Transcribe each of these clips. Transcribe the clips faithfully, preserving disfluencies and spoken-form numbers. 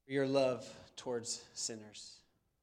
your love towards sinners.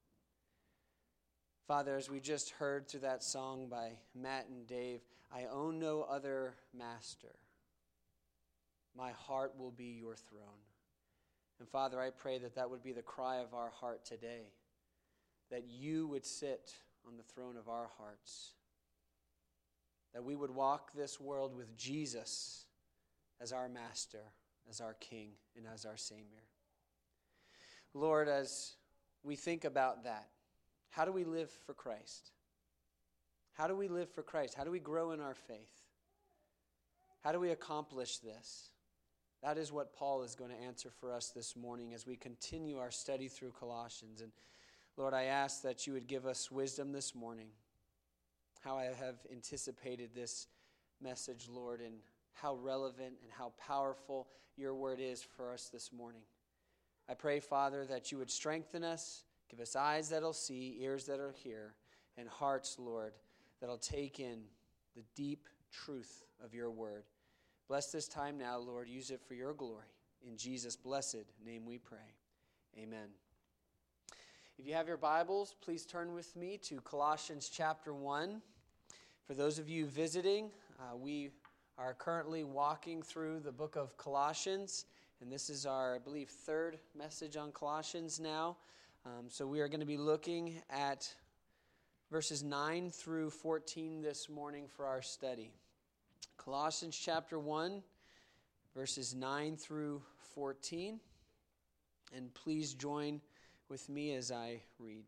Father, as we just heard through that song by Matt and Dave, I own no other master. My heart will be your throne. And Father, I pray that that would be the cry of our heart today, that you would sit on the throne of our hearts, that we would walk this world with Jesus as our master, as our King, and as our Savior. Lord, as we think about that, how do we live for Christ? How do we live for Christ? How do we grow in our faith? How do we accomplish this? That is what Paul is going to answer for us this morning as we continue our study through Colossians. And Lord, I ask that you would give us wisdom this morning, how I have anticipated this message, Lord, and how relevant and how powerful your word is for us this morning. I pray, Father, that you would strengthen us, give us eyes that'll see, ears that'll hear, and hearts, Lord, that'll take in the deep truth of your word. Bless this time now, Lord. Use it for your glory. In Jesus' blessed name we pray. Amen. If you have your Bibles, please turn with me to Colossians chapter one. For those of you visiting, uh, we are currently walking through the book of Colossians, and this is our, I believe, third message on Colossians now. Um, so we are going to be looking at verses nine through fourteen this morning for our study. Colossians chapter one, verses nine through fourteen. And please join with me as I read.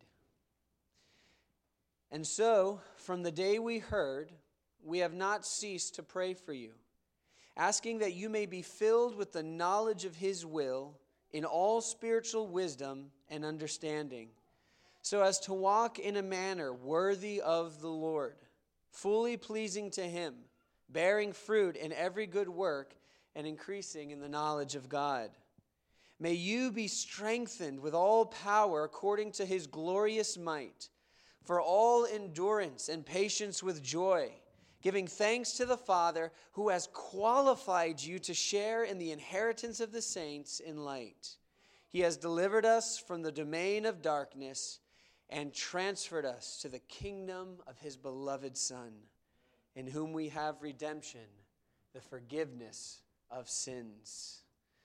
And so, from the day we heard, we have not ceased to pray for you, asking that you may be filled with the knowledge of his will in all spiritual wisdom and understanding, so as to walk in a manner worthy of the Lord, fully pleasing to him, bearing fruit in every good work and increasing in the knowledge of God. May you be strengthened with all power according to his glorious might, for all endurance and patience with joy, giving thanks to the Father who has qualified you to share in the inheritance of the saints in light. He has delivered us from the domain of darkness and transferred us to the kingdom of his beloved Son, in whom we have redemption, the forgiveness of sins.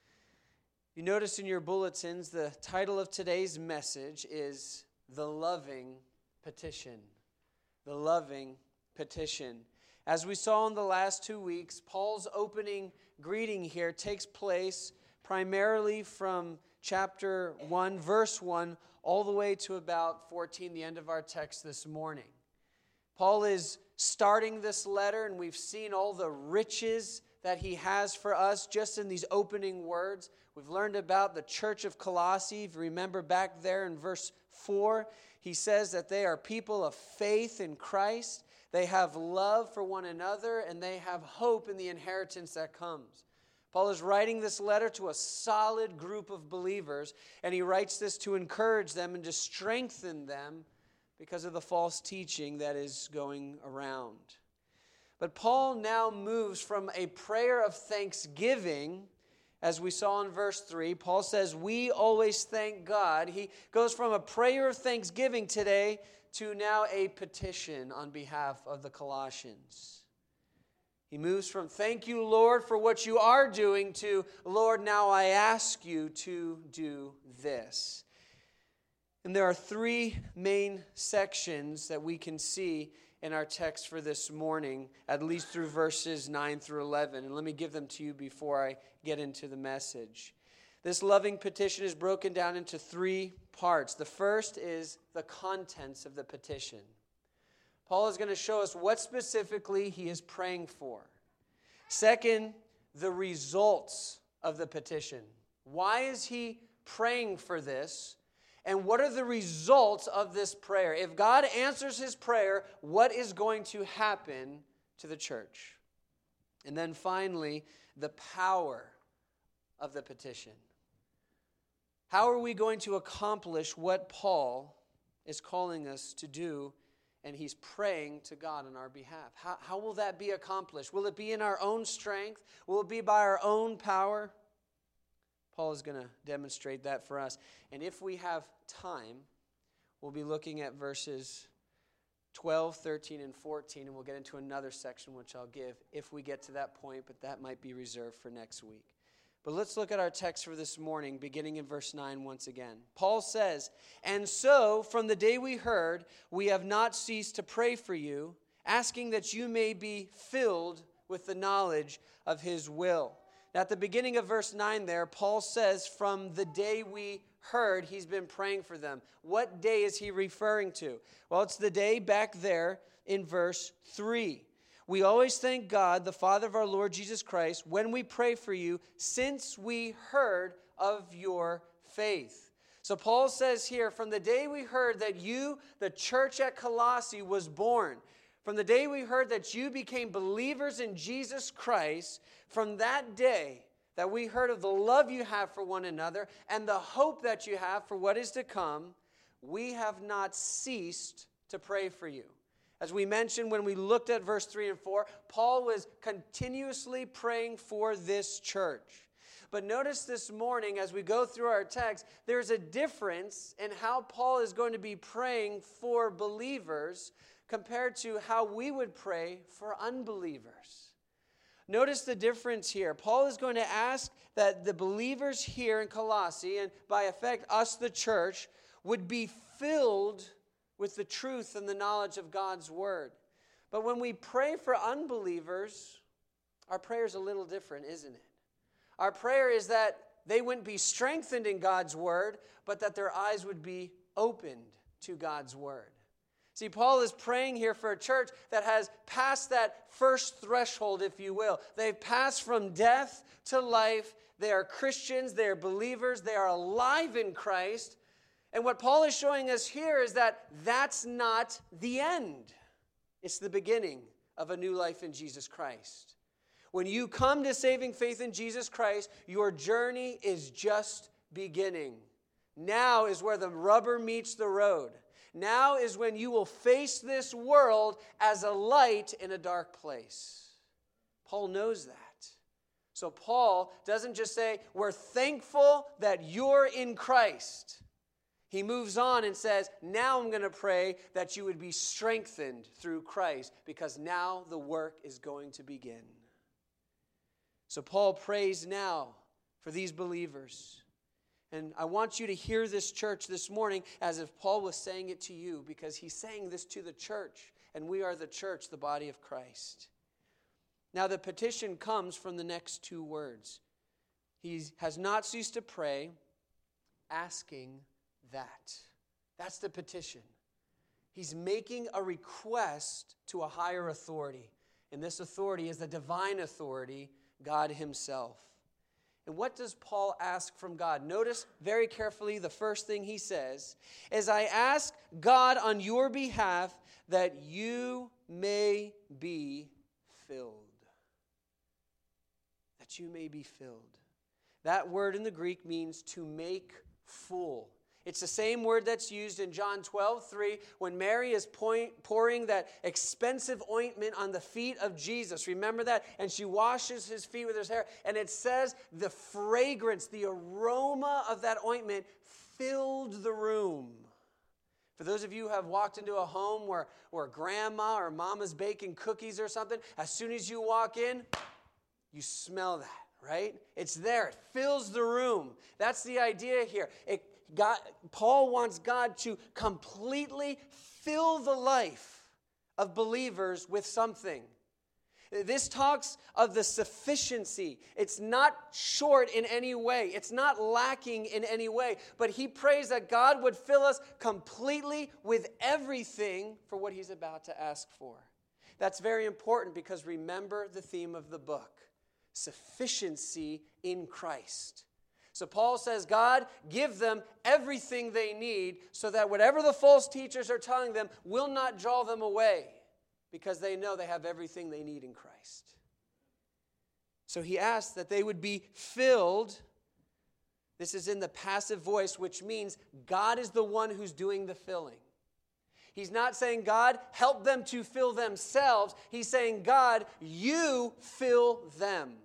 You notice in your bulletins, the title of today's message is The Loving Petition. The Loving Petition. As we saw in the last two weeks, Paul's opening greeting here takes place primarily from chapter one, verse one, all the way to about fourteen, the end of our text this morning. Paul is starting this letter, and we've seen all the riches that he has for us just in these opening words. We've learned about the church of Colossae. If you remember back there in verse four, he says that they are people of faith in Christ. They have love for one another, and they have hope in the inheritance that comes. Paul is writing this letter to a solid group of believers, and he writes this to encourage them and to strengthen them because of the false teaching that is going around. But Paul now moves from a prayer of thanksgiving, as we saw in verse three. Paul says, we always thank God. He goes from a prayer of thanksgiving today to now a petition on behalf of the Colossians. He moves from thank you, Lord, for what you are doing to, Lord, now I ask you to do this. And there are three main sections that we can see in our text for this morning, at least through verses nine through eleven. And let me give them to you before I get into the message. This loving petition is broken down into three parts. The first is the contents of the petition. Paul is going to show us what specifically he is praying for. Second, the results of the petition. Why is he praying for this? And what are the results of this prayer? If God answers his prayer, what is going to happen to the church? And then finally, the power of the petition. How are we going to accomplish what Paul is calling us to do, and he's praying to God on our behalf? How, how will that be accomplished? Will it be in our own strength? Will it be by our own power? Paul is going to demonstrate that for us. And if we have time, we'll be looking at verses twelve, thirteen, and fourteen, and we'll get into another section which I'll give if we get to that point, but that might be reserved for next week. But let's look at our text for this morning, beginning in verse nine once again. Paul says, "And so, from the day we heard, we have not ceased to pray for you, asking that you may be filled with the knowledge of his will." Now, at the beginning of verse nine there, Paul says, from the day we heard, he's been praying for them. What day is he referring to? Well, it's the day back there in verse three. "We always thank God, the Father of our Lord Jesus Christ, when we pray for you, since we heard of your faith." So Paul says here, from the day we heard that you, the church at Colossae, was born, from the day we heard that you became believers in Jesus Christ, from that day that we heard of the love you have for one another and the hope that you have for what is to come, we have not ceased to pray for you. As we mentioned when we looked at verse three and four, Paul was continuously praying for this church. But notice this morning as we go through our text, there's a difference in how Paul is going to be praying for believers compared to how we would pray for unbelievers. Notice the difference here. Paul is going to ask that the believers here in Colossae, and by effect us, the church, would be filled with the truth and the knowledge of God's word. But when we pray for unbelievers, our prayer is a little different, isn't it? Our prayer is that they wouldn't be strengthened in God's word, but that their eyes would be opened to God's word. See, Paul is praying here for a church that has passed that first threshold, if you will. They've passed from death to life. They are Christians. They are believers. They are alive in Christ. And what Paul is showing us here is that that's not the end. It's the beginning of a new life in Jesus Christ. When you come to saving faith in Jesus Christ, your journey is just beginning. Now is where the rubber meets the road. Now is when you will face this world as a light in a dark place. Paul knows that. So Paul doesn't just say, we're thankful that you're in Christ. He moves on and says, now I'm going to pray that you would be strengthened through Christ, because now the work is going to begin. So Paul prays now for these believers. And I want you to hear this, church, this morning as if Paul was saying it to you, because he's saying this to the church, and we are the church, the body of Christ. Now the petition comes from the next two words. He has not ceased to pray, asking that. That's the petition. He's making a request to a higher authority, and this authority is the divine authority, God himself. And what does Paul ask from God? Notice very carefully the first thing he says is, I ask God on your behalf that you may be filled. That you may be filled. That word in the Greek means to make full. It's the same word that's used in John twelve three when Mary is point, pouring that expensive ointment on the feet of Jesus. Remember that? And she washes his feet with her hair. And it says the fragrance, the aroma of that ointment filled the room. For those of you who have walked into a home where, where grandma or mama's baking cookies or something, as soon as you walk in, you smell that, right? It's there. It fills the room. That's the idea here. It God, Paul wants God to completely fill the life of believers with something. This talks of the sufficiency. It's not short in any way. It's not lacking in any way. But he prays that God would fill us completely with everything for what he's about to ask for. That's very important, because remember the theme of the book: sufficiency in Christ. So Paul says, God, give them everything they need so that whatever the false teachers are telling them will not draw them away, because they know they have everything they need in Christ. So he asks that they would be filled. This is in the passive voice, which means God is the one who's doing the filling. He's not saying, God, help them to fill themselves. He's saying, God, you fill them.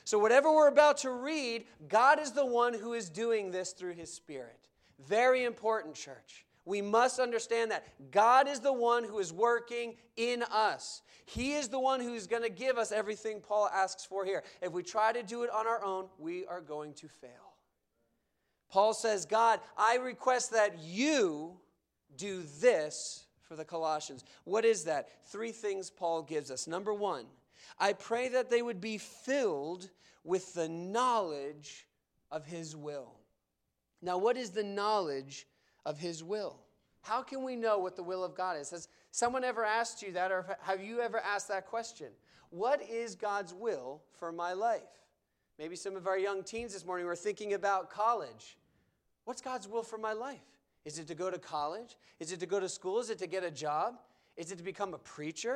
So whatever we're about to read, God is the one who is doing this through his Spirit. Very important, church. We must understand that. God is the one who is working in us. He is the one who's going to give us everything Paul asks for here. If we try to do it on our own, we are going to fail. Paul says, God, I request that you do this for the Colossians. What is that? Three things Paul gives us. Number one, I pray that they would be filled with the knowledge of his will. Now, what is the knowledge of his will? How can we know what the will of God is? Has someone ever asked you that, or have you ever asked that question? What is God's will for my life? Maybe some of our young teens this morning were thinking about college. What's God's will for my life? Is it to go to college? Is it to go to school? Is it to get a job? Is it to become a preacher?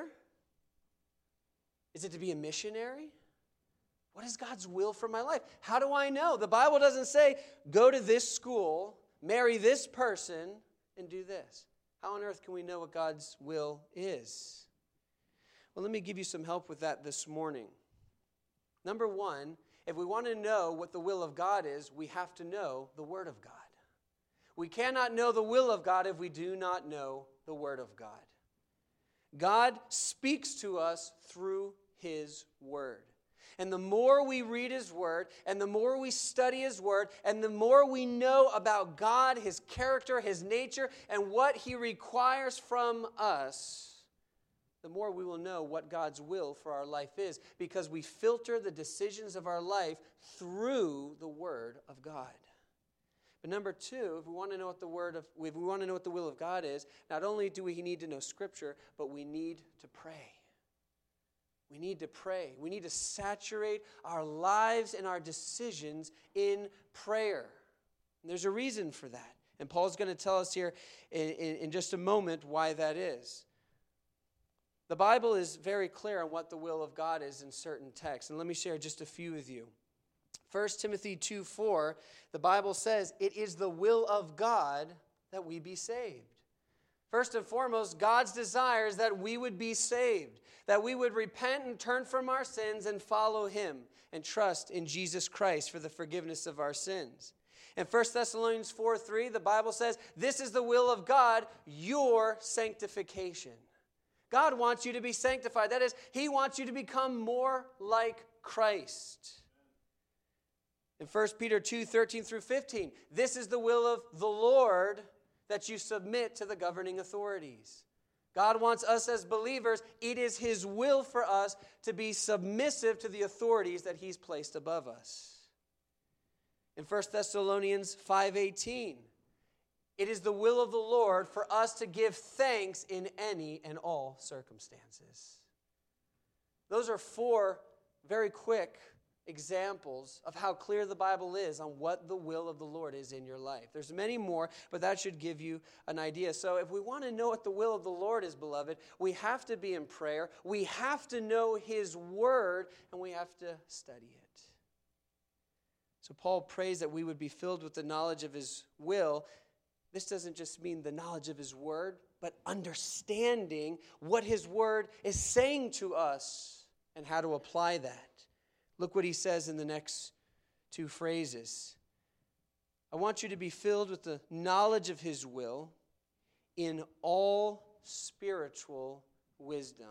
Is it to be a missionary? What is God's will for my life? How do I know? The Bible doesn't say, go to this school, marry this person, and do this. How on earth can we know what God's will is? Well, let me give you some help with that this morning. Number one, if we want to know what the will of God is, we have to know the Word of God. We cannot know the will of God if we do not know the Word of God. God speaks to us through his Word. And the more we read his Word, and the more we study his Word, and the more we know about God, his character, his nature, and what he requires from us, the more we will know what God's will for our life is, because we filter the decisions of our life through the Word of God. But number two, if we want to know what the word of, if we want to know what the will of God is, not only do we need to know Scripture, but we need to pray. We need to pray. We need to saturate our lives and our decisions in prayer. And there's a reason for that. And Paul's going to tell us here in, in, in just a moment why that is. The Bible is very clear on what the will of God is in certain texts. And let me share just a few with you. First Timothy two four, the Bible says, it is the will of God that we be saved. First and foremost, God's desire is that we would be saved, that we would repent and turn from our sins and follow him and trust in Jesus Christ for the forgiveness of our sins. In First Thessalonians four three, the Bible says, this is the will of God, your sanctification. God wants you to be sanctified. That is, he wants you to become more like Christ. In First Peter two thirteen through fifteen, this is the will of the Lord, that you submit to the governing authorities. God wants us as believers, it is his will for us to be submissive to the authorities that he's placed above us. In First Thessalonians five eighteen, it is the will of the Lord for us to give thanks in any and all circumstances. Those are four very quick examples of how clear the Bible is on what the will of the Lord is in your life. There's many more, but that should give you an idea. So if we want to know what the will of the Lord is, beloved, we have to be in prayer, we have to know his Word, and we have to study it. So Paul prays that we would be filled with the knowledge of his will. This doesn't just mean the knowledge of his Word, but understanding what his Word is saying to us and how to apply that. Look what he says in the next two phrases. I want you to be filled with the knowledge of his will in all spiritual wisdom.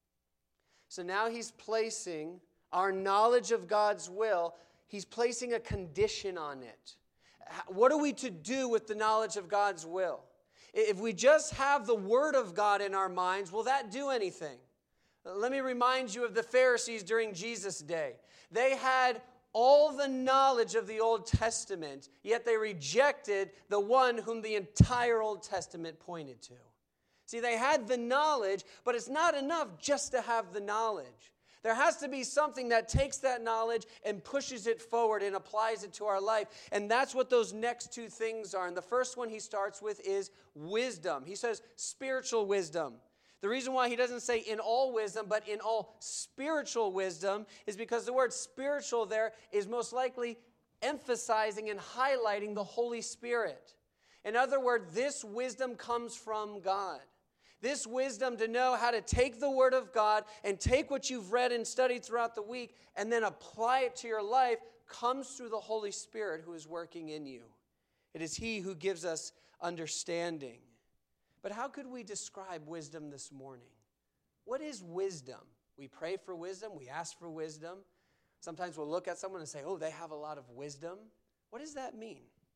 So now he's placing our knowledge of God's will, he's placing a condition on it. What are we to do with the knowledge of God's will? If we just have the Word of God in our minds, will that do anything? Let me remind you of the Pharisees during Jesus' day. They had all the knowledge of the Old Testament, yet they rejected the one whom the entire Old Testament pointed to. See, they had the knowledge, but it's not enough just to have the knowledge. There has to be something that takes that knowledge and pushes it forward and applies it to our life. And that's what those next two things are. And the first one he starts with is wisdom. He says spiritual wisdom. The reason why he doesn't say in all wisdom, but in all spiritual wisdom, is because the word spiritual there is most likely emphasizing and highlighting the Holy Spirit. In other words, this wisdom comes from God. This wisdom to know how to take the Word of God and take what you've read and studied throughout the week and then apply it to your life comes through the Holy Spirit who is working in you. It is He who gives us understanding. But how could we describe wisdom this morning? What is wisdom? We pray for wisdom. We ask for wisdom. Sometimes we'll look at someone and say, oh, they have a lot of wisdom. What does that mean?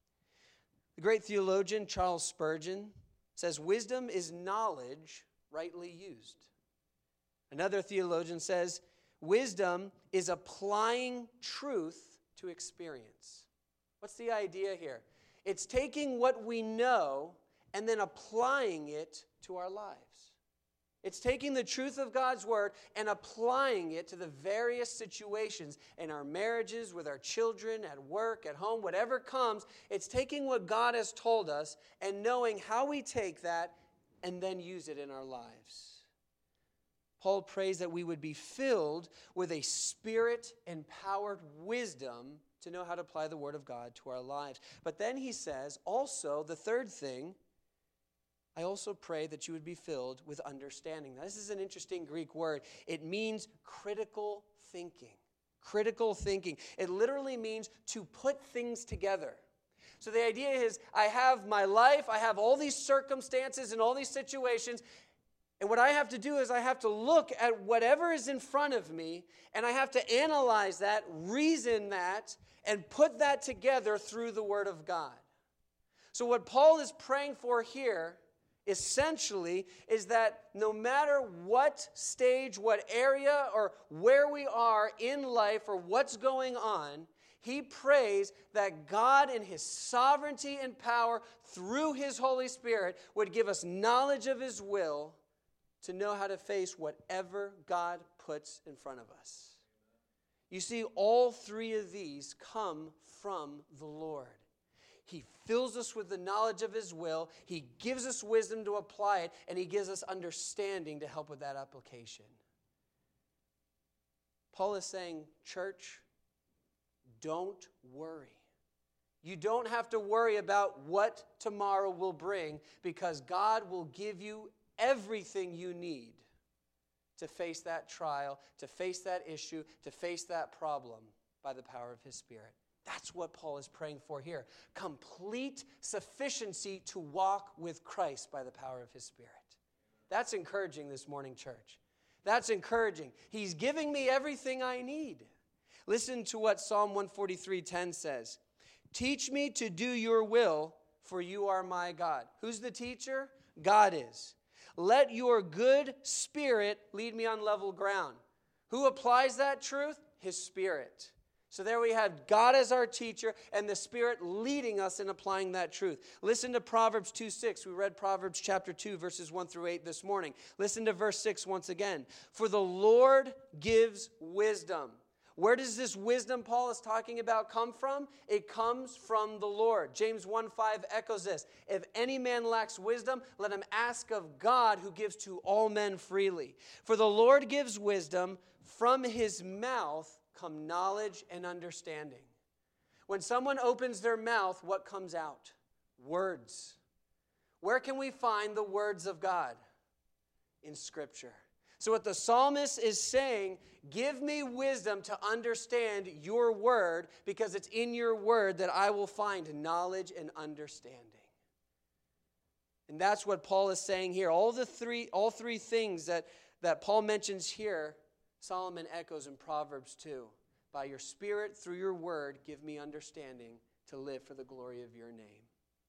The great theologian Charles Spurgeon says, wisdom is knowledge rightly used. Another theologian says, wisdom is applying truth to experience. What's the idea here? It's taking what we know and then applying it to our lives. It's taking the truth of God's Word and applying it to the various situations in our marriages, with our children, at work, at home, whatever comes. It's taking what God has told us and knowing how we take that and then use it in our lives. Paul prays that we would be filled with a Spirit-empowered wisdom to know how to apply the Word of God to our lives. But then he says, also, the third thing, I also pray that you would be filled with understanding. Now, this is an interesting Greek word. It means critical thinking. Critical thinking. It literally means to put things together. So the idea is, I have my life, I have all these circumstances and all these situations, and what I have to do is I have to look at whatever is in front of me, and I have to analyze that, reason that, and put that together through the Word of God. So what Paul is praying for here essentially is that no matter what stage, what area, or where we are in life or what's going on, he prays that God in His sovereignty and power through His Holy Spirit would give us knowledge of His will to know how to face whatever God puts in front of us. You see, all three of these come from the Lord. He fills us with the knowledge of His will. He gives us wisdom to apply it, and He gives us understanding to help with that application. Paul is saying, church, don't worry. You don't have to worry about what tomorrow will bring, because God will give you everything you need to face that trial, to face that issue, to face that problem by the power of His Spirit. That's what Paul is praying for here. Complete sufficiency to walk with Christ by the power of His Spirit. That's encouraging this morning, church. That's encouraging. He's giving me everything I need. Listen to what Psalm one forty-three ten says. Teach me to do your will, for you are my God. Who's the teacher? God is. Let your good Spirit lead me on level ground. Who applies that truth? His Spirit. So there we have God as our teacher and the Spirit leading us in applying that truth. Listen to Proverbs two six. We read Proverbs chapter two, verses one through eight this morning. Listen to verse six once again. For the Lord gives wisdom. Where does this wisdom Paul is talking about come from? It comes from the Lord. James one five echoes this. If any man lacks wisdom, let him ask of God, who gives to all men freely. For the Lord gives wisdom. From His mouth come knowledge and understanding. When someone opens their mouth, what comes out? Words. Where can we find the words of God? In Scripture. So what the psalmist is saying, give me wisdom to understand your word, because it's in your word that I will find knowledge and understanding. And that's what Paul is saying here. All the three, all three things that, that Paul mentions here, Solomon echoes in Proverbs two. By your Spirit, through your word, give me understanding to live for the glory of your name.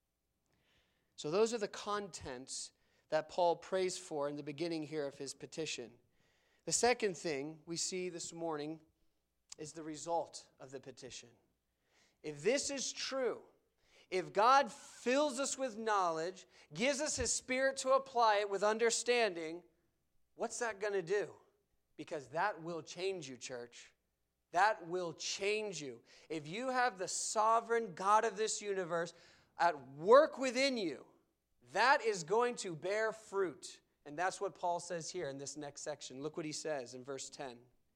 So those are the contents that Paul prays for in the beginning here of his petition. The second thing we see this morning is the result of the petition. If this is true, if God fills us with knowledge, gives us His Spirit to apply it with understanding, what's that going to do? Because that will change you, church. That will change you. If you have the sovereign God of this universe at work within you, that is going to bear fruit. And that's what Paul says here in this next section. Look what he says in verse ten.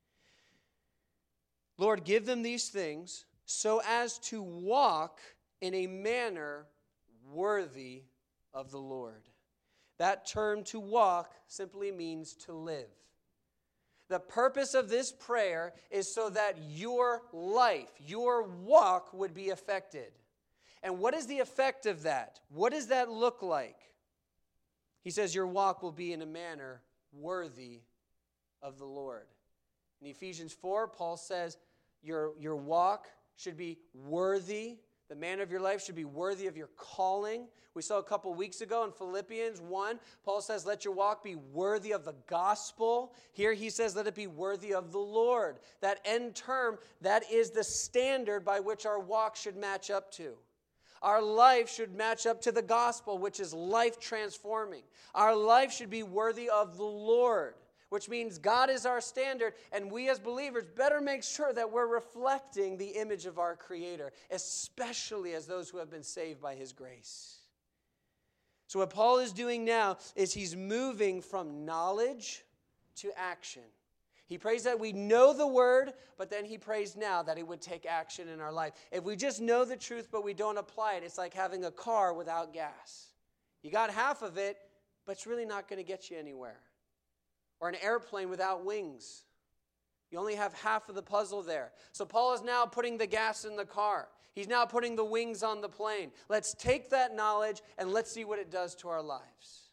Lord, give them these things so as to walk in a manner worthy of the Lord, That term to walk simply means to live. The purpose of this prayer is so that your life, your walk would be affected. And what is the effect of that? What does that look like? He says your walk will be in a manner worthy of the Lord. In Ephesians four, Paul says your, your walk should be worthy. The manner of your life should be worthy of your calling. We saw a couple weeks ago in Philippians one, Paul says, let your walk be worthy of the gospel. Here he says, let it be worthy of the Lord. That end term, that is the standard by which our walk should match up to. Our life should match up to the gospel, which is life transforming. Our life should be worthy of the Lord, which means God is our standard, and we as believers better make sure that we're reflecting the image of our Creator, especially as those who have been saved by His grace. So what Paul is doing now is he's moving from knowledge to action. He prays that we know the Word, but then he prays now that it would take action in our life. If we just know the truth but we don't apply it, it's like having a car without gas. You got half of it, but it's really not going to get you anywhere. Or an airplane without wings. You only have half of the puzzle there. So Paul is now putting the gas in the car. He's now putting the wings on the plane. Let's take that knowledge and let's see what it does to our lives.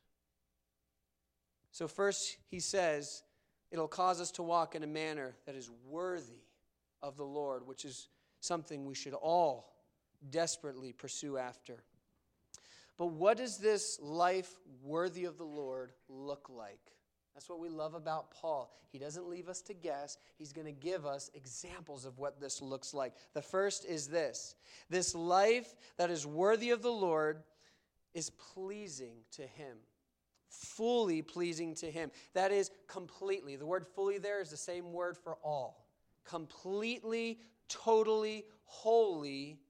So first he says, it'll cause us to walk in a manner that is worthy of the Lord, which is something we should all desperately pursue after. But what does this life worthy of the Lord look like? That's what we love about Paul. He doesn't leave us to guess. He's going to give us examples of what this looks like. The first is this. This life that is worthy of the Lord is pleasing to Him. Fully pleasing to Him. That is completely. The word fully there is the same word for all. Completely, totally, wholly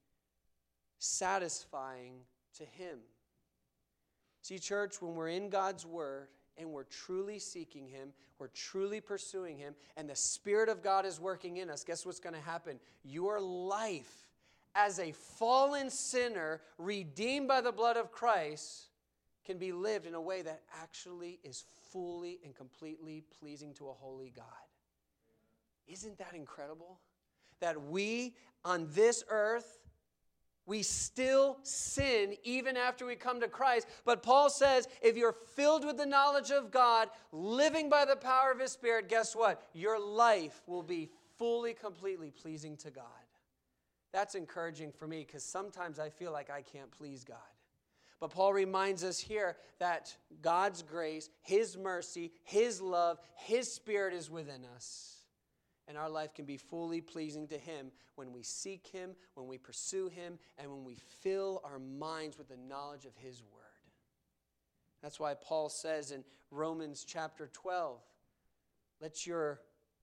satisfying to Him. See, church, when we're in God's Word, and we're truly seeking Him, we're truly pursuing Him, and the Spirit of God is working in us, guess what's going to happen? Your life as a fallen sinner, redeemed by the blood of Christ, can be lived in a way that actually is fully and completely pleasing to a holy God. Isn't that incredible? That we on this earth, we still sin even after we come to Christ. But Paul says, if you're filled with the knowledge of God, living by the power of His Spirit, guess what? Your life will be fully, completely pleasing to God. That's encouraging for me because sometimes I feel like I can't please God. But Paul reminds us here that God's grace, His mercy, His love, His Spirit is within us. And our life can be fully pleasing to Him when we seek Him, when we pursue Him, and when we fill our minds with the knowledge of His Word. That's why Paul says in Romans chapter twelve, let your,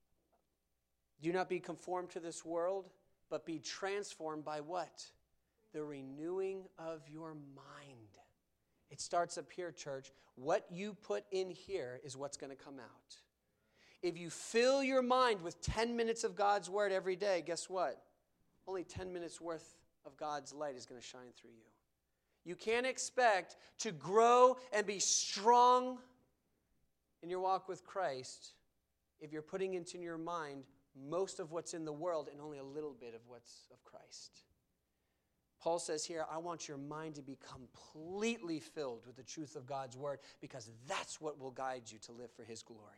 do not be conformed to this world, but be transformed by what? The renewing of your mind. It starts up here, church. What you put in here is what's going to come out. If you fill your mind with ten minutes of God's Word every day, guess what? Only ten minutes worth of God's light is going to shine through you. You can't expect to grow and be strong in your walk with Christ if you're putting into your mind most of what's in the world and only a little bit of what's of Christ. Paul says here, I want your mind to be completely filled with the truth of God's Word because that's what will guide you to live for His glory.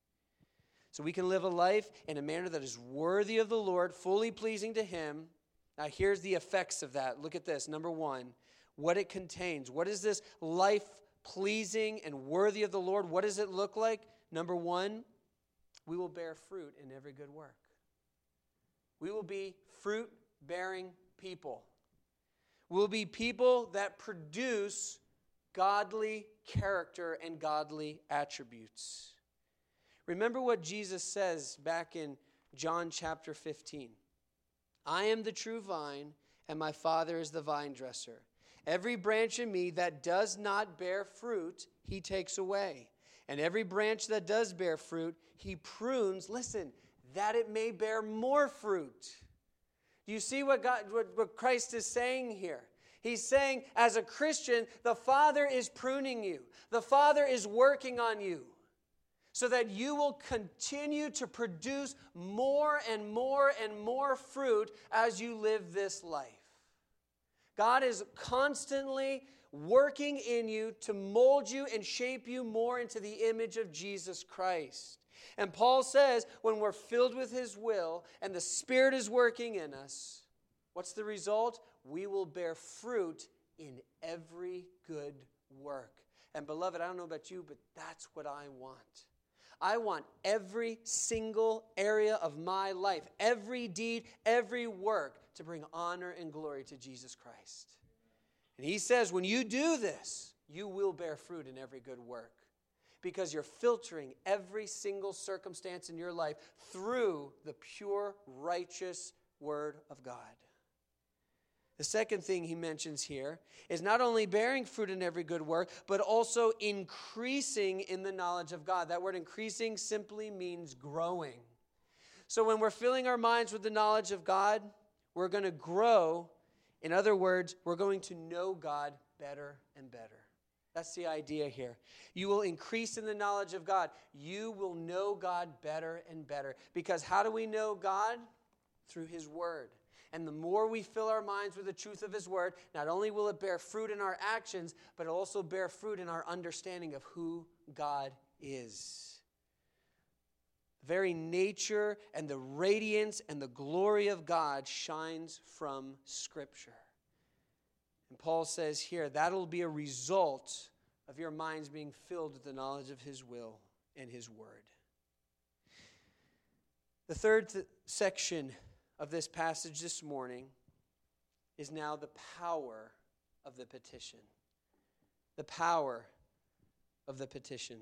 So we can live a life in a manner that is worthy of the Lord, fully pleasing to Him. Now here's the effects of that. Look at this. Number one, what it contains. What is this life pleasing and worthy of the Lord? What does it look like? Number one, we will bear fruit in every good work. We will be fruit-bearing people. We'll be people that produce godly character and godly attributes. Remember what Jesus says back in John chapter fifteen. I am the true vine, and my Father is the vine dresser. Every branch in me that does not bear fruit, He takes away. And every branch that does bear fruit, He prunes, listen, that it may bear more fruit. Do you see what God, what, what Christ is saying here? He's saying, as a Christian, the Father is pruning you. The Father is working on you so that you will continue to produce more and more and more fruit as you live this life. God is constantly working in you to mold you and shape you more into the image of Jesus Christ. And Paul says, when we're filled with His will and the Spirit is working in us, what's the result? We will bear fruit in every good work. And beloved, I don't know about you, but that's what I want. I want every single area of my life, every deed, every work to bring honor and glory to Jesus Christ. And he says, when you do this, you will bear fruit in every good work because you're filtering every single circumstance in your life through the pure, righteous Word of God. The second thing he mentions here is not only bearing fruit in every good work, but also increasing in the knowledge of God. That word increasing simply means growing. So when we're filling our minds with the knowledge of God, we're going to grow. In other words, we're going to know God better and better. That's the idea here. You will increase in the knowledge of God. You will know God better and better. Because how do we know God? Through His Word. And the more we fill our minds with the truth of His Word, not only will it bear fruit in our actions, but it'll also bear fruit in our understanding of who God is. The very nature and the radiance and the glory of God shines from Scripture. And Paul says here, that'll be a result of your minds being filled with the knowledge of His will and His Word. The third th- section of this passage this morning is now the power of the petition. The power of the petition.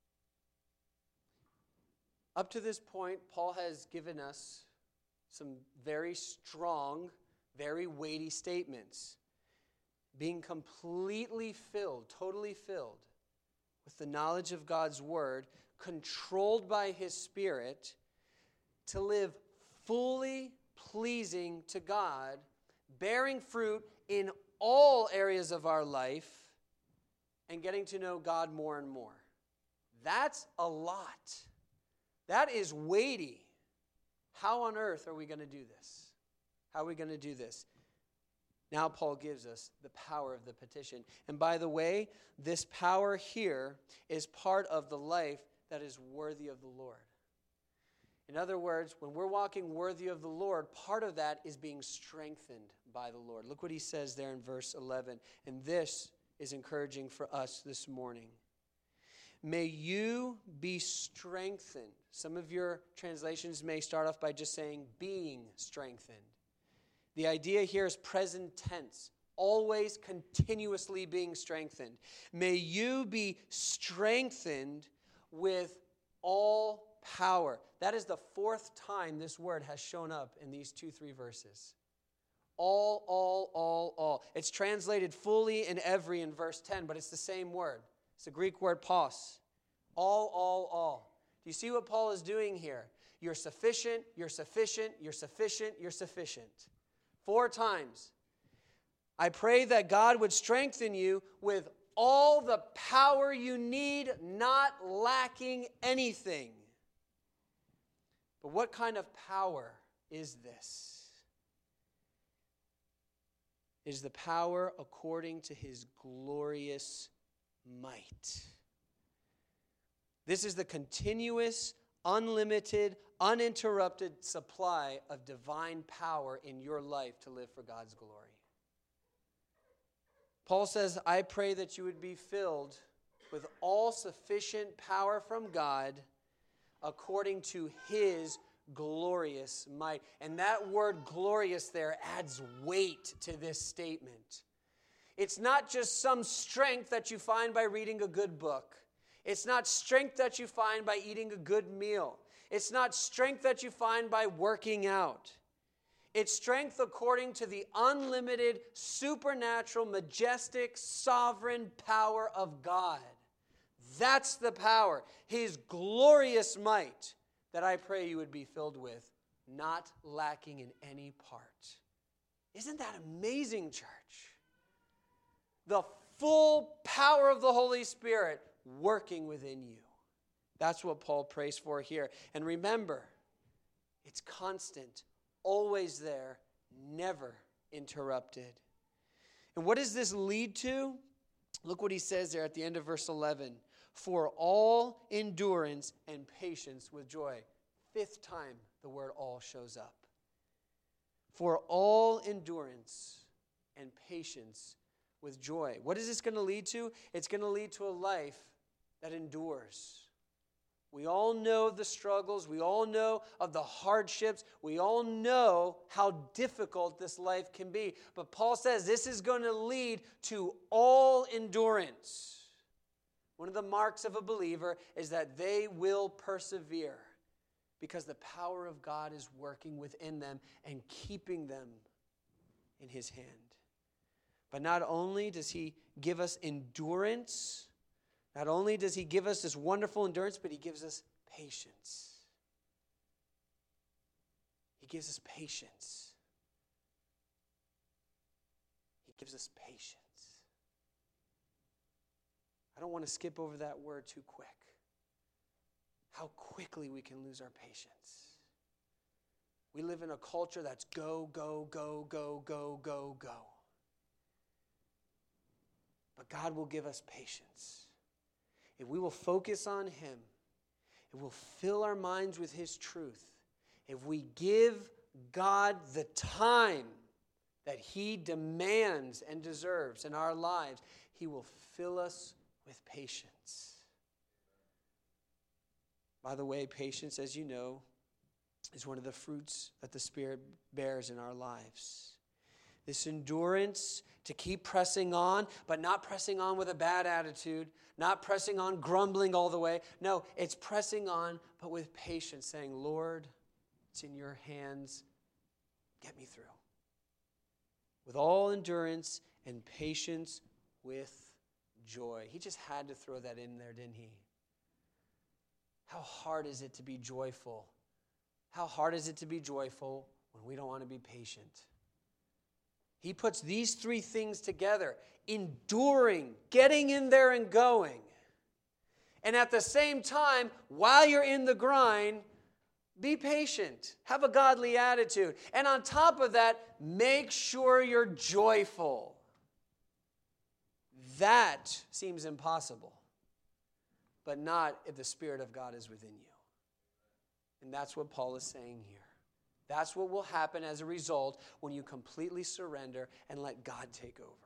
Up to this point, Paul has given us some very strong, very weighty statements. Being completely filled, totally filled with the knowledge of God's Word, controlled by His Spirit, to live fully pleasing to God, bearing fruit in all areas of our life, and getting to know God more and more. That's a lot. That is weighty. How on earth are we going to do this? How are we going to do this? Now Paul gives us the power of the petition. And by the way, this power here is part of the life that is worthy of the Lord. In other words, when we're walking worthy of the Lord, part of that is being strengthened by the Lord. Look what he says there in verse eleven. And this is encouraging for us this morning. May you be strengthened. Some of your translations may start off by just saying being strengthened. The idea here is present tense, always continuously being strengthened. May you be strengthened with all power. That is the fourth time this word has shown up in these two, three verses. All, all, all, all. It's translated fully in every in verse ten, but it's the same word. It's the Greek word pos. All, all, all. Do you see what Paul is doing here? You're sufficient, you're sufficient, you're sufficient, you're sufficient. Four times. I pray that God would strengthen you with all the power you need, not lacking anything. But what kind of power is this? It is the power according to His glorious might. This is the continuous, unlimited, uninterrupted supply of divine power in your life to live for God's glory. Paul says, I pray that you would be filled with all sufficient power from God according to His glorious might. And that word glorious there adds weight to this statement. It's not just some strength that you find by reading a good book. It's not strength that you find by eating a good meal. It's not strength that you find by working out. It's strength according to the unlimited, supernatural, majestic, sovereign power of God. That's the power, His glorious might, that I pray you would be filled with, not lacking in any part. Isn't that amazing, church? the full power of the Holy Spirit working within you. That's what Paul prays for here. And remember, it's constant, always there, never interrupted. And what does this lead to? Look what he says there at the end of verse eleven. For all endurance and patience with joy. Fifth time the word all shows up. For all endurance and patience with joy. What is this going to lead to? It's going to lead to a life that endures. We all know the struggles. We all know of the hardships. We all know how difficult this life can be. But Paul says this is going to lead to all endurance. One of the marks of a believer is that they will persevere because the power of God is working within them and keeping them in his hand. But not only does he give us endurance, not only does he give us this wonderful endurance, but he gives us patience. He gives us patience. He gives us patience. I don't want to skip over that word too quick. How quickly we can lose our patience. We live in a culture that's go, go, go, go, go, go, go. But God will give us patience. If we will focus on him, if we'll fill our minds with his truth, if we give God the time that he demands and deserves in our lives, he will fill us with patience. By the way, patience, as you know, is one of the fruits that the Spirit bears in our lives. This endurance to keep pressing on, but not pressing on with a bad attitude, not pressing on grumbling all the way. No, it's pressing on, but with patience, saying, Lord, it's in your hands. Get me through. With all endurance and patience with joy. He just had to throw that in there, didn't he? How hard is it to be joyful? How hard is it to be joyful when we don't want to be patient? He puts these three things together. Enduring, getting in there and going. And at the same time, while you're in the grind, be patient. Have a godly attitude. And on top of that, make sure you're joyful. That seems impossible, but not if the Spirit of God is within you. And that's what Paul is saying here. That's what will happen as a result when you completely surrender and let God take over.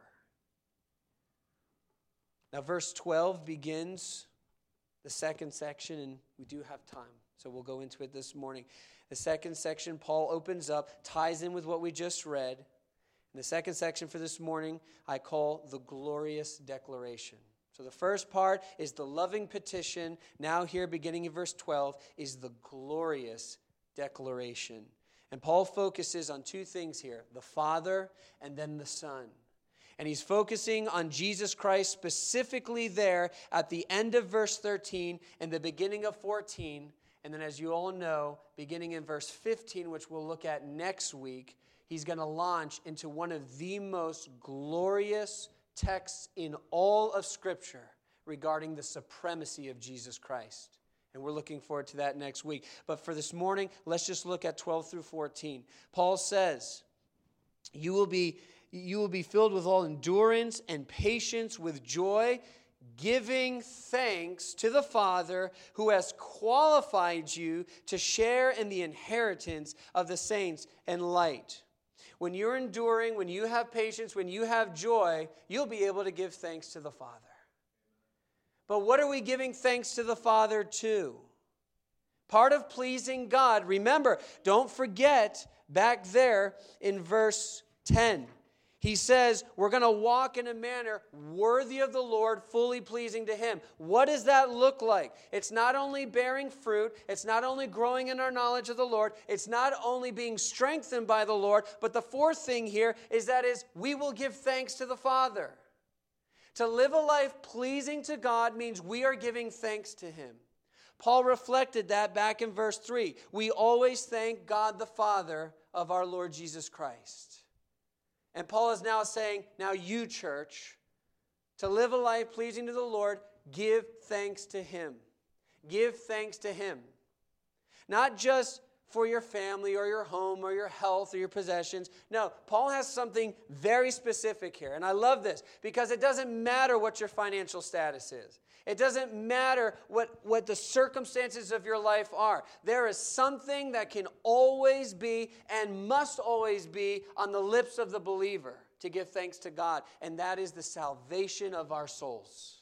Now, verse twelve begins the second section, and we do have time, so we'll go into it this morning. The second section, Paul opens up, ties in with what we just read. And the second section for this morning, I call the glorious declaration. So the first part is the loving petition. Now here, beginning in verse twelve, is the glorious declaration. And Paul focuses on two things here, the Father and then the Son. And he's focusing on Jesus Christ specifically there at the end of verse thirteen and the beginning of fourteen. And then as you all know, beginning in verse fifteen, which we'll look at next week, he's going to launch into one of the most glorious texts in all of Scripture regarding the supremacy of Jesus Christ. And we're looking forward to that next week. But for this morning, let's just look at twelve through fourteen. Paul says, you will be, you will be filled with all endurance and patience with joy, giving thanks to the Father who has qualified you to share in the inheritance of the saints and light. When you're enduring, when you have patience, when you have joy, you'll be able to give thanks to the Father. But what are we giving thanks to the Father to? Part of pleasing God, remember, don't forget back there in verse ten. He says, we're going to walk in a manner worthy of the Lord, fully pleasing to Him. What does that look like? It's not only bearing fruit. It's not only growing in our knowledge of the Lord. It's not only being strengthened by the Lord. But the fourth thing here is that is we will give thanks to the Father. To live a life pleasing to God means we are giving thanks to Him. Paul reflected that back in verse three. We always thank God the Father of our Lord Jesus Christ. And Paul is now saying, now you, church, To live a life pleasing to the Lord, give thanks to Him. Give thanks to Him. Not just for your family or your home or your health or your possessions. No, Paul has something very specific here. And I love this because it doesn't matter what your financial status is. It doesn't matter what, what the circumstances of your life are. There is something that can always be and must always be on the lips of the believer to give thanks to God. And that is the salvation of our souls.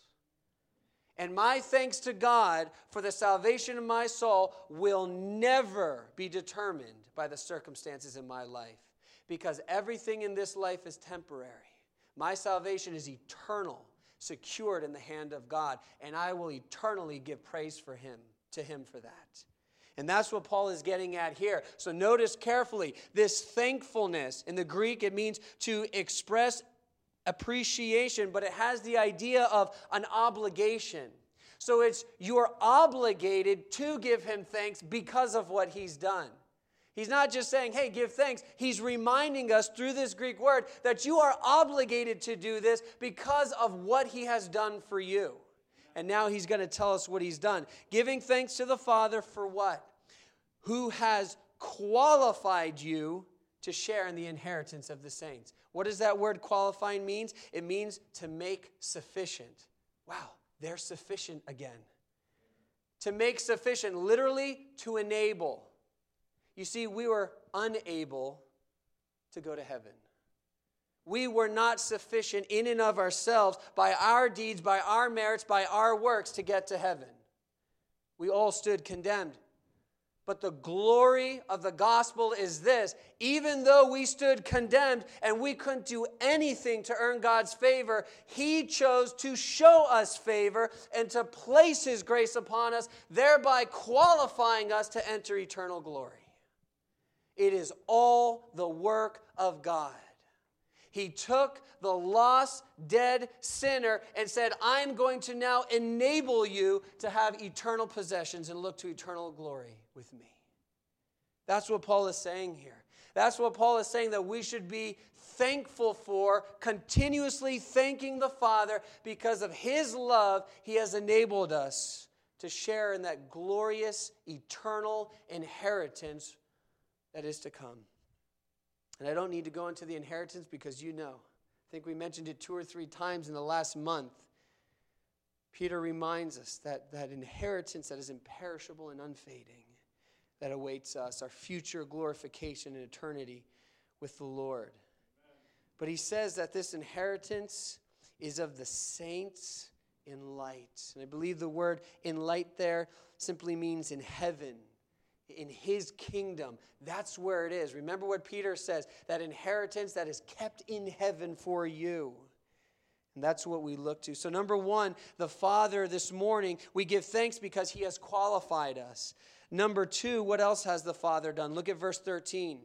And my thanks to God for the salvation of my soul will never be determined by the circumstances in my life, because everything in this life is temporary. My salvation is eternal, secured in the hand of God, and I will eternally give praise for Him, to Him for that. And that's what Paul is getting at here. So notice carefully, this thankfulness, in the Greek it means to express appreciation, but it has the idea of an obligation. So it's you're obligated to give Him thanks because of what He's done. He's not just saying, hey, give thanks. He's reminding us through this Greek word that you are obligated to do this because of what He has done for you. And now He's going to tell us what He's done. Giving thanks to the Father for what? Who has qualified you to share in the inheritance of the saints. What does that word qualifying mean? It means to make sufficient. Wow, they're sufficient again. To make sufficient, literally to enable. You see, we were unable to go to heaven. We were not sufficient in and of ourselves by our deeds, by our merits, by our works to get to heaven. We all stood condemned. But the glory of the gospel is this: even though we stood condemned and we couldn't do anything to earn God's favor, He chose to show us favor and to place His grace upon us, thereby qualifying us to enter eternal glory. It is all the work of God. He took the lost, dead sinner and said, I'm going to now enable you to have eternal possessions and look to eternal glory with me. That's what Paul is saying here. That's what Paul is saying that we should be thankful for, continuously thanking the Father because of His love. He has enabled us to share in that glorious, eternal inheritance that is to come. And I don't need to go into the inheritance because you know. I think we mentioned it two or three times in the last month. Peter reminds us that that inheritance that is imperishable and unfading that awaits us, our future glorification in eternity with the Lord. But he says that this inheritance is of the saints in light. And I believe the word in light there simply means in heaven. In His kingdom. That's where it is. Remember what Peter says, that inheritance that is kept in heaven for you. And that's what we look to. So number one, the Father this morning, we give thanks because He has qualified us. Number two, what else has the Father done? Look at verse thirteen.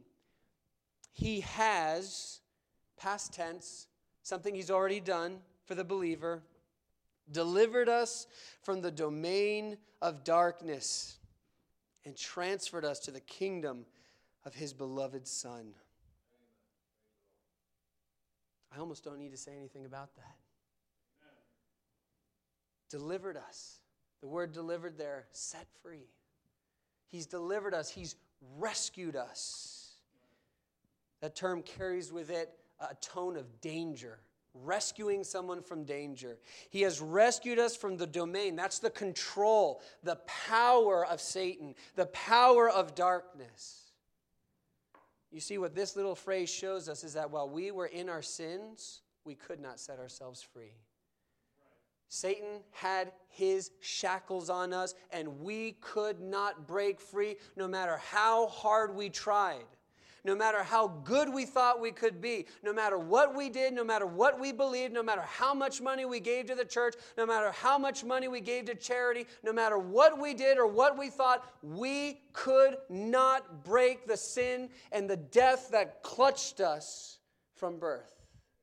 He has, past tense, something He's already done for the believer, delivered us from the domain of darkness and transferred us to the kingdom of His beloved Son. I almost don't need to say anything about that. Delivered us. The word delivered there, set free. He's delivered us. He's rescued us. That term carries with it a tone of danger. Rescuing someone from danger. He has rescued us from the domain. That's the control, the power of Satan, the power of darkness. You see, what this little phrase shows us is that while we were in our sins, we could not set ourselves free. Satan had his shackles on us, and we could not break free no matter how hard we tried. No matter how good we thought we could be, no matter what we did, no matter what we believed, no matter how much money we gave to the church, no matter how much money we gave to charity, no matter what we did or what we thought, we could not break the sin and the death that clutched us from birth.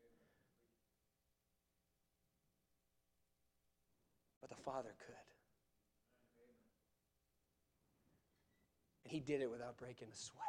But the Father could. And He did it without breaking a sweat.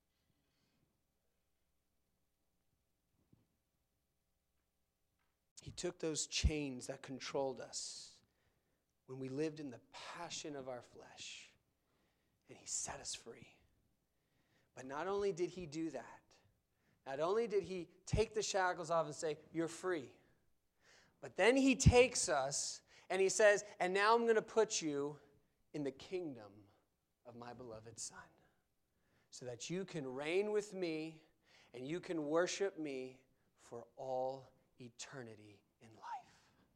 He took those chains that controlled us when we lived in the passion of our flesh, and he set us free. But not only did he do that, not only did he take the shackles off and say, you're free, but then he takes us and he says, and now I'm going to put you in the kingdom of my beloved Son, so that you can reign with me and you can worship me for all eternity in life.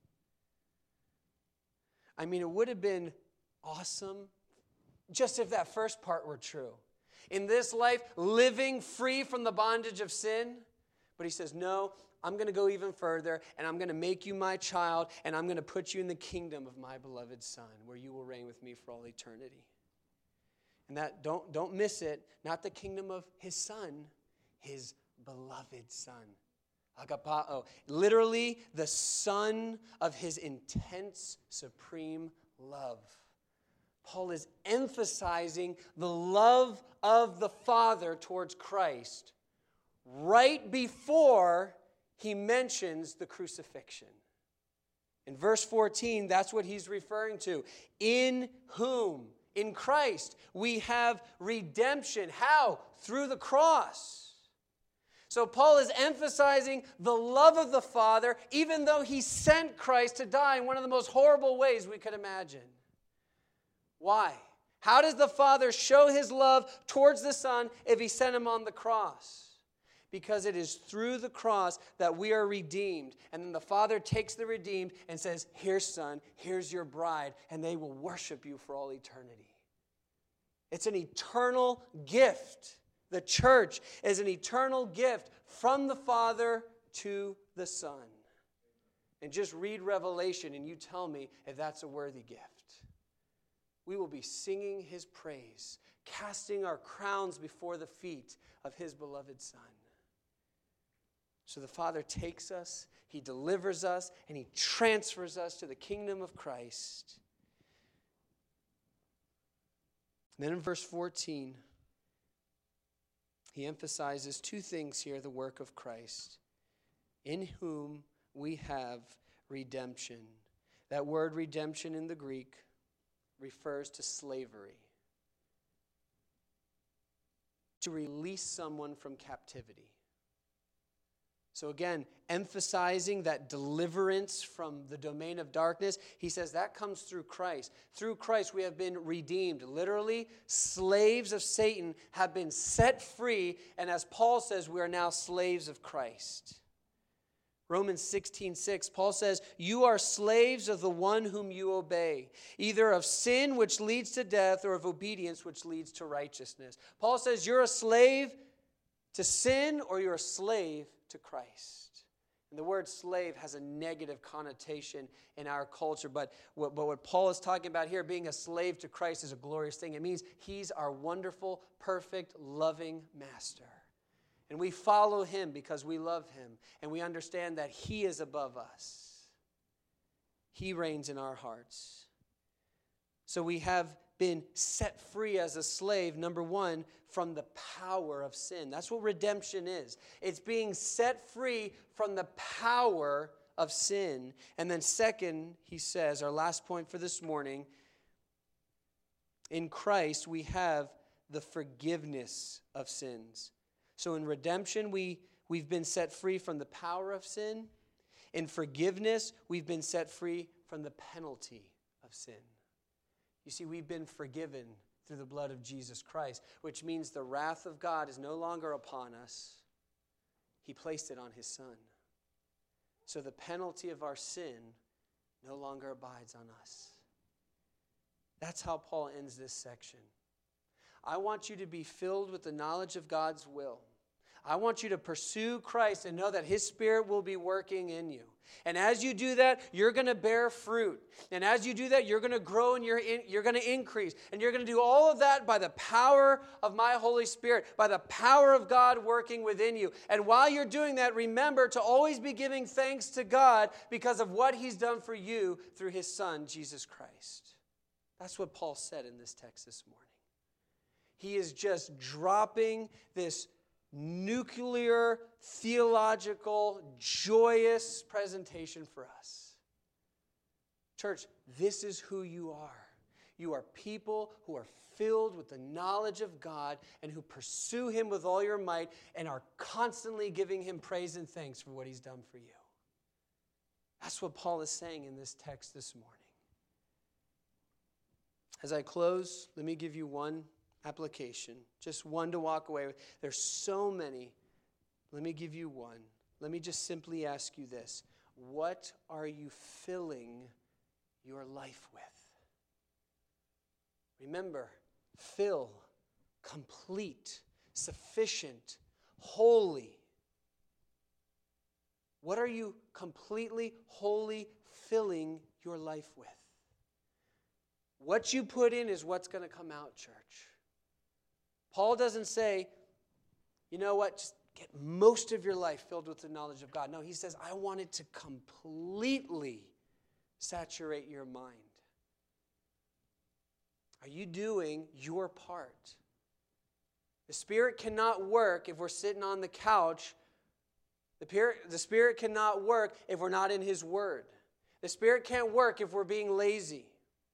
I mean, it would have been awesome just if that first part were true. In this life, living free from the bondage of sin. But he says, no, I'm going to go even further, and I'm going to make you my child, and I'm going to put you in the kingdom of my beloved Son, where you will reign with me for all eternity. And that, don't, don't miss it, not the kingdom of his Son, his beloved Son. Agapao, literally the Son of his intense, supreme love. Paul is emphasizing the love of the Father towards Christ right before he mentions the crucifixion. In verse fourteen, that's what he's referring to. In whom, in Christ, we have redemption. How? Through the cross. So Paul is emphasizing the love of the Father, even though he sent Christ to die in one of the most horrible ways we could imagine. Why? How does the Father show his love towards the Son if he sent him on the cross? Because it is through the cross that we are redeemed. And then the Father takes the redeemed and says, here's Son, here's your bride, and they will worship you for all eternity. It's an eternal gift. The church is an eternal gift from the Father to the Son. And just read Revelation and you tell me if that's a worthy gift. We will be singing his praise, casting our crowns before the feet of his beloved Son. So the Father takes us, he delivers us, and he transfers us to the kingdom of Christ. And then in verse fourteen, he emphasizes two things here, the work of Christ, in whom we have redemption. That word redemption in the Greek refers to slavery. To release someone from captivity. So again, emphasizing that deliverance from the domain of darkness, he says that comes through Christ. Through Christ we have been redeemed. Literally, slaves of Satan have been set free, and as Paul says, we are now slaves of Christ. Romans sixteen six, Paul says, you are slaves of the one whom you obey, either of sin which leads to death or of obedience which leads to righteousness. Paul says you're a slave to sin or you're a slave to Christ. And the word slave has a negative connotation in our culture, but what, but what Paul is talking about here, being a slave to Christ, is a glorious thing. It means he's our wonderful, perfect, loving master. And we follow him because we love him, and we understand that he is above us. He reigns in our hearts. So we have been set free as a slave, number one, from the power of sin. That's what redemption is. It's being set free from the power of sin. And then second, he says, our last point for this morning, in Christ we have the forgiveness of sins. So in redemption, we, we've been set free from the power of sin. In forgiveness, we've been set free from the penalty of sin. You see, we've been forgiven through the blood of Jesus Christ, which means the wrath of God is no longer upon us. He placed it on his Son. So the penalty of our sin no longer abides on us. That's how Paul ends this section. I want you to be filled with the knowledge of God's will. I want you to pursue Christ and know that his Spirit will be working in you. And as you do that, you're going to bear fruit. And as you do that, you're going to grow and you're, in, you're going to increase. And you're going to do all of that by the power of my Holy Spirit, by the power of God working within you. And while you're doing that, remember to always be giving thanks to God because of what he's done for you through his Son, Jesus Christ. That's what Paul said in this text this morning. He is just dropping this nuclear, theological, joyous presentation for us. Church, this is who you are. You are people who are filled with the knowledge of God and who pursue Him with all your might and are constantly giving Him praise and thanks for what He's done for you. That's what Paul is saying in this text this morning. As I close, let me give you one application, just one to walk away with. There's so many. Let me give you one. Let me just simply ask you this. What are you filling your life with? Remember, fill, complete, sufficient, holy. What are you completely, wholly filling your life with? What you put in is what's going to come out, church. Paul doesn't say, you know what, just get most of your life filled with the knowledge of God. No, he says, I want it to completely saturate your mind. Are you doing your part? The Spirit cannot work if we're sitting on the couch. The Spirit cannot work if we're not in His Word. The Spirit can't work if we're being lazy.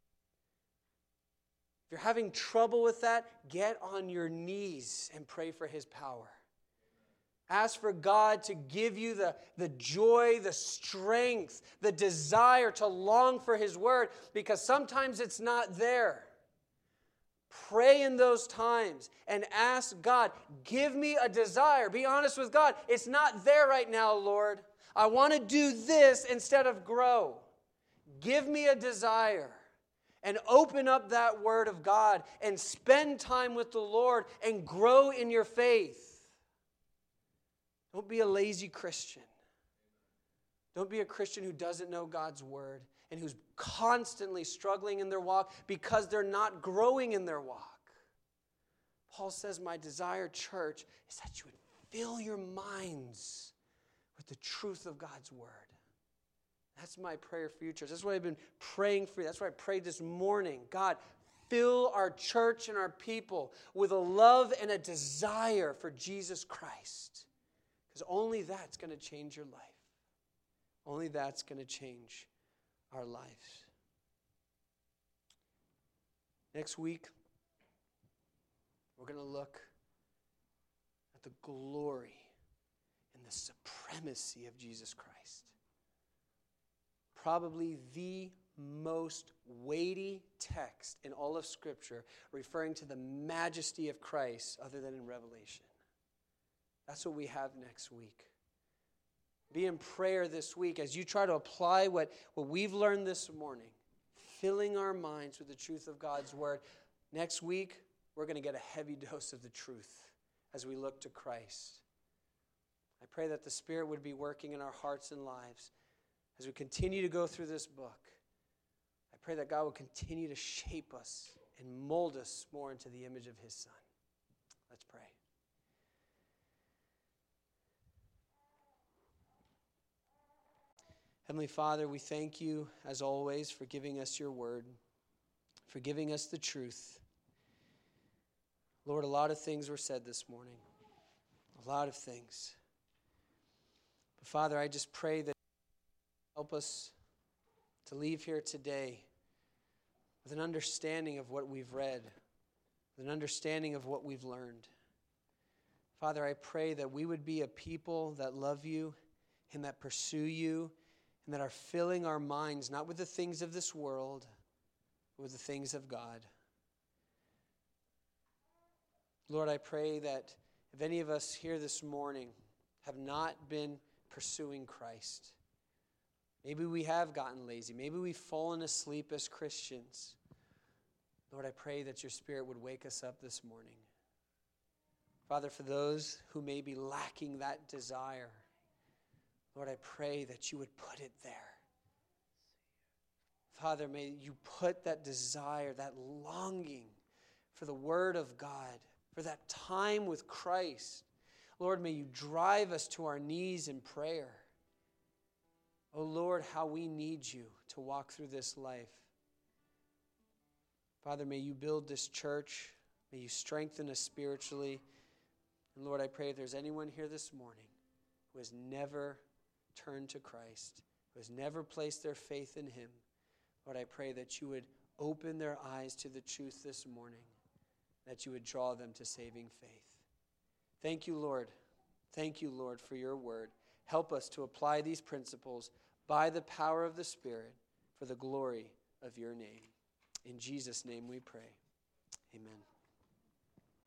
If you're having trouble with that, get on your knees and pray for His power. Ask for God to give you the, the joy, the strength, the desire to long for His Word, because sometimes it's not there. Pray in those times and ask God, give me a desire. Be honest with God. It's not there right now, Lord. I want to do this instead of grow. Give me a desire. And open up that Word of God and spend time with the Lord and grow in your faith. Don't be a lazy Christian. Don't be a Christian who doesn't know God's Word and who's constantly struggling in their walk because they're not growing in their walk. Paul says, my desire, church, is that you would fill your minds with the truth of God's Word. That's my prayer for you, church. That's what I've been praying for you. That's what I prayed this morning. God, fill our church and our people with a love and a desire for Jesus Christ. Because only that's going to change your life. Only that's going to change our lives. Next week, we're going to look at the glory and the supremacy of Jesus Christ. Probably the most weighty text in all of Scripture referring to the majesty of Christ other than in Revelation. That's what we have next week. Be in prayer this week as you try to apply what, what we've learned this morning, filling our minds with the truth of God's Word. Next week, we're going to get a heavy dose of the truth as we look to Christ. I pray that the Spirit would be working in our hearts and lives as we continue to go through this book. I pray that God will continue to shape us and mold us more into the image of His Son. Let's pray. Heavenly Father, we thank you, as always, for giving us your word, for giving us the truth. Lord, a lot of things were said this morning, a lot of things. But Father, I just pray that you help us to leave here today with an understanding of what we've read, with an understanding of what we've learned. Father, I pray that we would be a people that love you and that pursue you, and that are filling our minds not with the things of this world, but with the things of God. Lord, I pray that if any of us here this morning have not been pursuing Christ, maybe we have gotten lazy, maybe we've fallen asleep as Christians, Lord, I pray that your Spirit would wake us up this morning. Father, for those who may be lacking that desire, Lord, I pray that you would put it there. Father, may you put that desire, that longing for the Word of God, for that time with Christ. Lord, may you drive us to our knees in prayer. Oh Lord, how we need you to walk through this life. Father, may you build this church. May you strengthen us spiritually. And Lord, I pray if there's anyone here this morning who has never turned to Christ, who has never placed their faith in him, Lord, I pray that you would open their eyes to the truth this morning, that you would draw them to saving faith. Thank you, Lord. Thank you, Lord, for your word. Help us to apply these principles by the power of the Spirit for the glory of your name. In Jesus' name we pray. Amen.